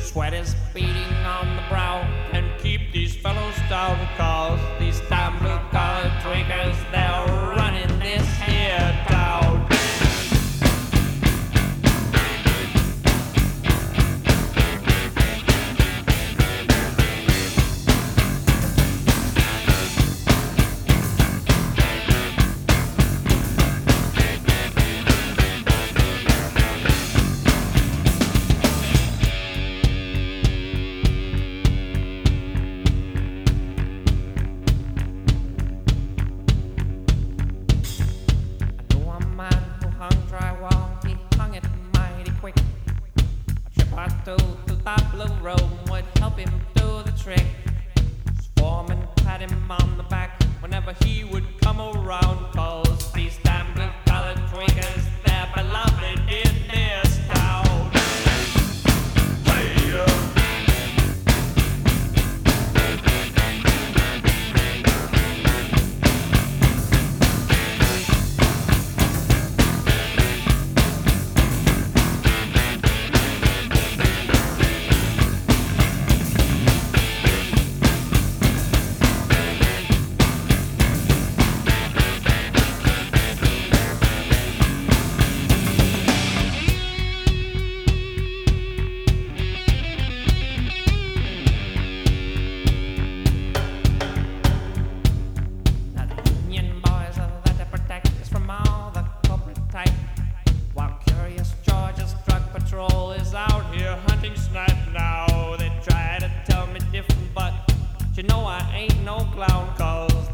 Sweat is beating on the brow and keep these fellows down, cause these damn blue collar drinkers, they're running this here town. To that blue room would help him do the trick. His foreman pat him on the back whenever he would come around, cause these damn blue collar drinkers, they're beloved in this town. Hey, is out here hunting snipe now. They try to tell me different, but you know I ain't no clown, cause